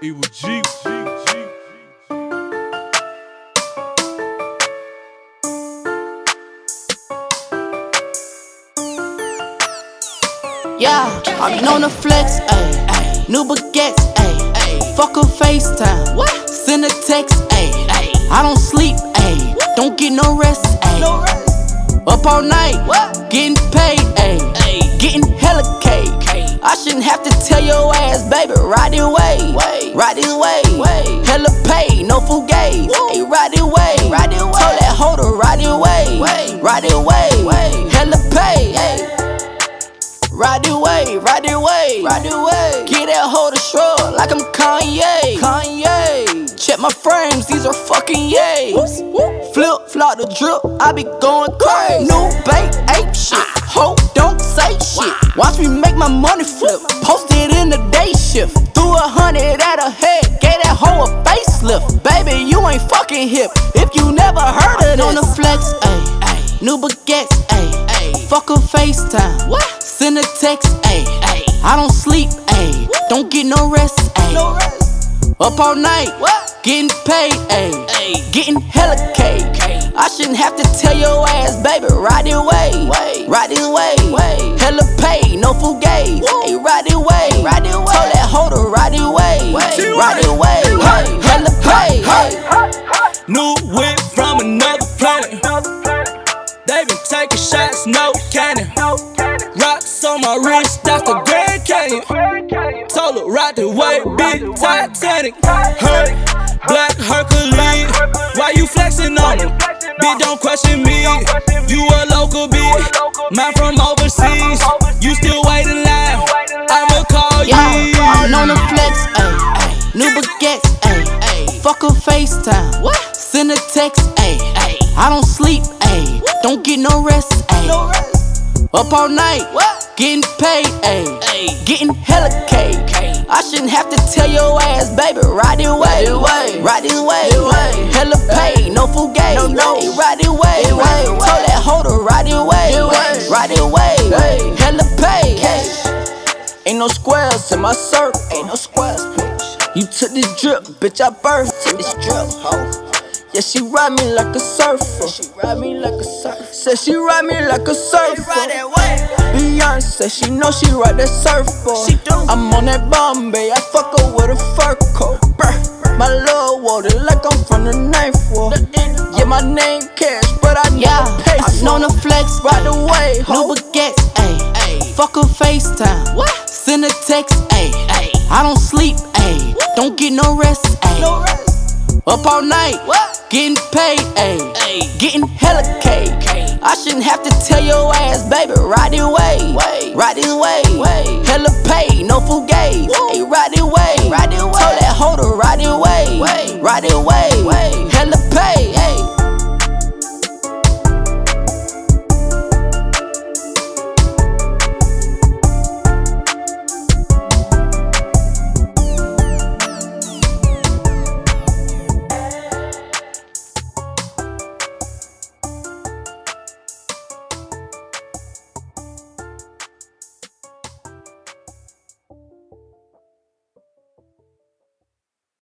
Evil G. Yeah, I'm known to flex, ayy. New baguettes, ayy. Fuck a FaceTime. What? Send a text, ayy. I don't sleep, ayy. Don't get no rest, ayy. Up all night, what? Getting paid, ayy. Getting hella cake. I shouldn't have to tell your ass, baby, ride it way. Ride it way. Hella pay, no fugazi. Ayy, ride it way. Told that hoe to ride it way. Ride it way. Hella pay, ayy. Ride it way. Get that hoe to shrug like I'm Kanye. Check my frames, these are fucking yays. Flip, flop the drip, I be going crazy. New bait, ape shit. Ho, don't say shit. Watch me make my money flip. Post it in the day shift. Threw 100 at her head, gave that hoe a facelift. Baby, you ain't fucking hip if you never heard of this. On the flex, ayy. New baguettes, ayy. Fuck a FaceTime. What? Send a text, ayy. I don't sleep, ayy. Don't get no rest, ayy. Up all night, what? Getting paid, ayy. Getting hella cake. I shouldn't have to tell your ass, baby, ride it way. Ride it way. Hella pay, no fugazi. Ayy, ride it way. Told that hoe to ride it way. Ride it way. Hella pay. New whip from another planet. They been taking shots, no cannon. Rocks on my wrist, that's the Grand Canyon. Told her ride the way, big Titanic. Hey, Black Hercules, why you flexing on me? Bitch, don't question me. You a local bitch, mine from overseas. You still wait in line, I'ma call you. I'm known to flex, ayy. New baguettes, ayy. Fuck a FaceTime. What? Send a text, ayy. I don't sleep, ayy. Don't get no rest, ayy. Up all night, what? Getting paid, ayy. Getting hella cake. I shouldn't have to tell your ass, baby, ride it way. Ride it way. Hella pay, no fugazi. Ayy, ride it way. Told that hoe to ride it way. Ride it way. Hella pay. Ain't no squares in my circle. Ain't no squares, bitch. You took this drip, bitch, I birthed this drip, hoe. Yeah, she ride me like a surfer. Said she ride me like a surfer. Beyonce, she know she ride that surfboard. I'm on that Bombay, I fuck her with a fur coat. My love water like I'm from the 9th ward. Yeah, my name Cash, but I never pay for. I'm known to flex, ride away. New baguettes, ayy. Fuck a FaceTime. What? Send a text, ayy. I don't sleep, ayy. Don't get no rest, ayy. Up all night, what? Getting paid, ayy. Getting hella cake. I shouldn't have to tell your ass, baby, ride it way. Ride it way. Hella pay, no fugazi. Ayy, ride it way. Told that hoe to ride it way. Ride it way.